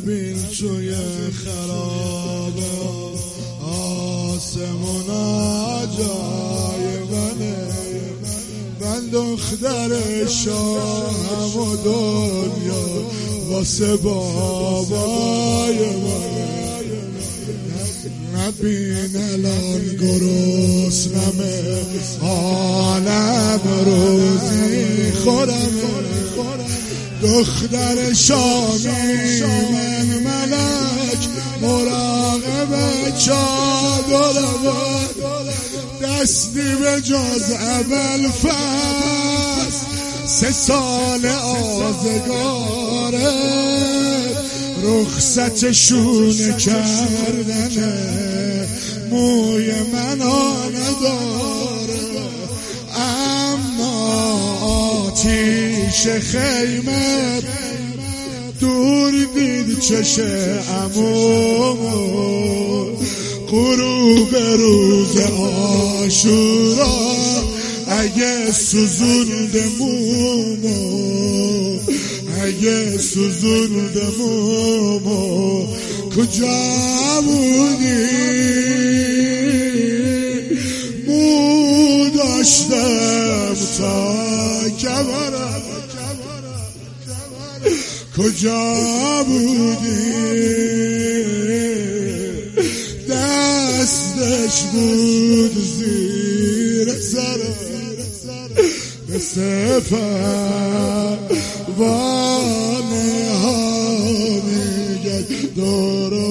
نبین توی خراب آسمون عجایبنه، من دختر شاهم و دنیا واسه بابای منه. نبین الان گرسنمه، عالم روزی خورمه، دختر شامی من ملک مراقب چادرمه، دستی به جز اول فصل 3 سال آزگاره، رخصت شونه کردنه، موی منو نداره، اما آتیش خیمه دور دید چش عمومو، غروب روز عاشورا اگه سوزونده مومو، اگه سوزونده مومو کجا بودی؟ مو داشتم تا کمرم، کجا بودی؟ دستش بود زیر سرم، مثل پروانه ها میگشت دور